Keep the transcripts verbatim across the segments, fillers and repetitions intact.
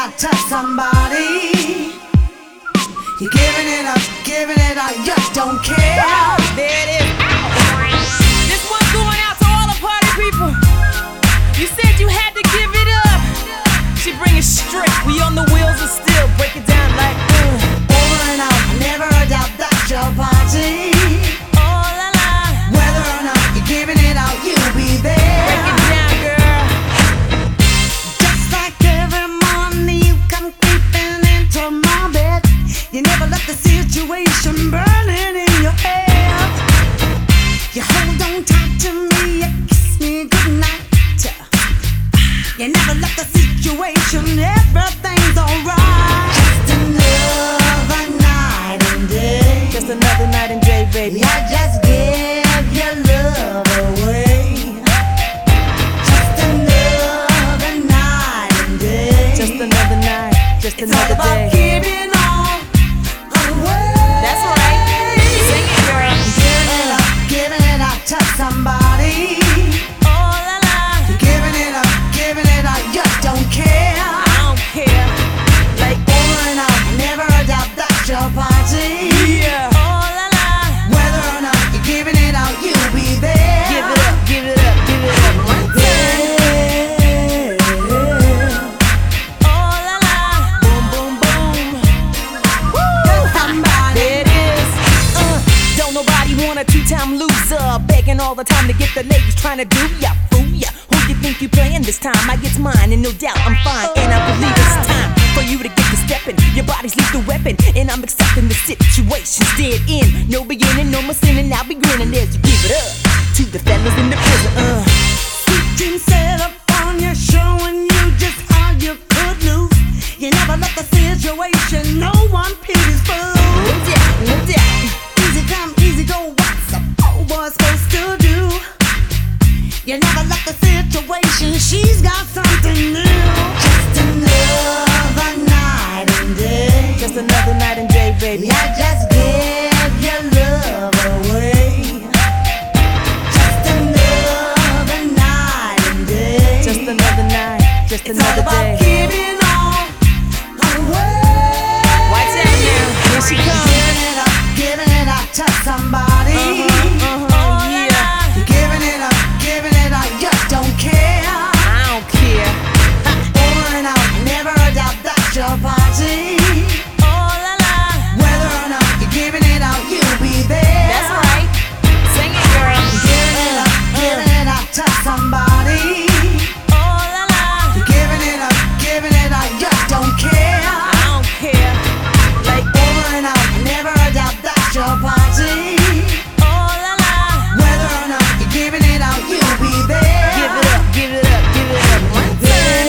out to somebody. You're giving it up, giving it up, you don't care. There it is. This one's going out to all the party people. You said you had to give it up. She bring it straight. We on the wheels of steel. Break it down like uh. Over and out, never a doubt that's your party. Oh la la. Whether or not you're giving it out, you'll be there. Break it down, girl. Just like every morning you come creeping into my bed. You never let the situation burning in your head. You hold on tight to me, you kiss me goodnight. You never let the situation, everything's alright. Just another night and day. Just another night and day, baby. I just give your love away. Just another night and day. Just another night, just It's another all about day. giving all away. That's right. Sing it, girl. Giving it up, giving it up to somebody. Oh la la. Giving it up, giving it up, you don't care. I don't care. Like Over and out, never a doubt that's your party. yeah. Oh la la. Whether or not you're giving it out, you'll be there. Give it up, give it up, give it up. One time. Oh la la. Boom, boom, boom. Woo. Somebody. There it is. Uh, don't nobody want a two-time loser, begging all the time to get the ladies trying to do ya, fool ya. Who you think you playing this time? I get mine, and no doubt I'm fine. And I believe it's time for you to get to stepping. Your body's lethal weapon, and I'm accepting the situation's dead end. No beginning, no more sinning. I'll be grinning as you give it up to the fellas in the prison. Uh. Sweet dreams set up on you, showing you just how you could lose. You never let the situation, no one pities fools. No doubt, no doubt. Easy come, easy go, what's a poor boy supposed to do? You never let the situation, she's got something new. Just another night and day. Just another night and day, baby. I just give your love away. Just another night and day. Just another night, just It's all another about day. giving all away. Watch out now, here she comes. Giving it up, giving it up to somebody. Uh-huh, uh-huh, yeah. You're giving it up, giving it up, you don't care. I don't care. Over and out, never a doubt that's your party. Oh la la. Whether or not you're giving it out, you'll be there. That's right. Sing it, girl. Giving it up, giving it up to somebody. Oh la la. You're giving it up, giving it up, you don't care. I don't care. Like Over and out, never a doubt that's your party. oh la la. Whether or not you're giving it out, you'll be there. Give it up, give it up, give it up. One time.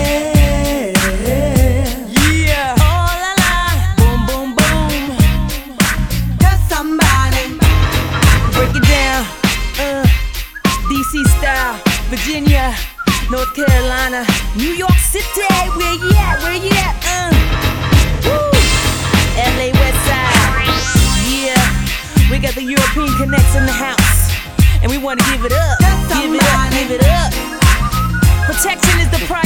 Yeah. Oh la la. Boom, boom, boom. Just somebody. Break it down. Uh. D C style. Virginia. North Carolina. New York City. Where you at? Where you at? Uh. Woo. L A West Side. Yeah. We got the European connects in the house. And we want to give it up. Just Give it up, somebody. give it up. Protection is the price.